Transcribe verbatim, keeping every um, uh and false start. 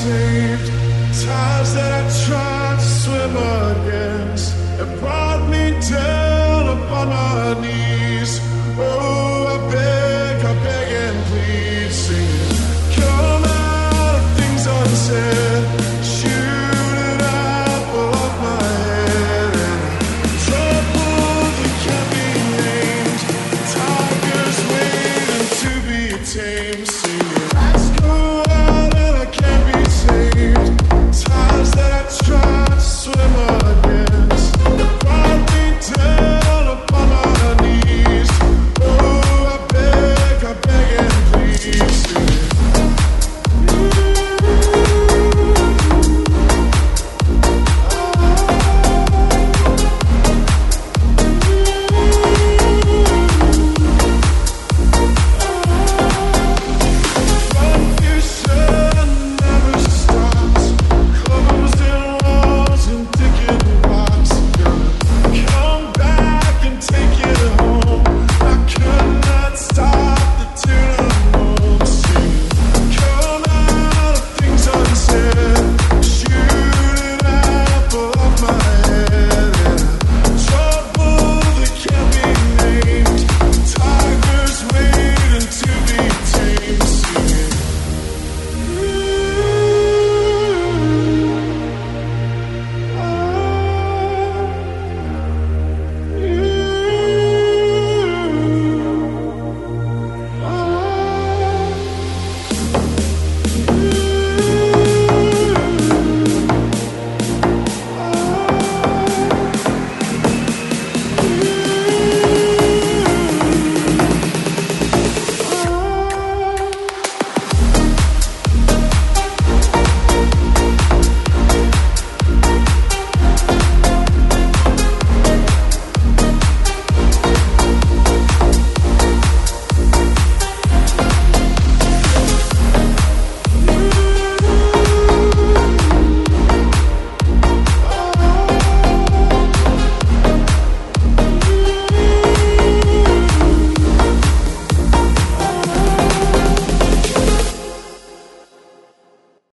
saved. Times that I tried to swim against, it brought me down upon my knees. Oh, I beg, I beg and plead, singing, come out of things unsaid, shoot an apple off my head, and trouble that can't be named, tigers waiting to be tamed, singing.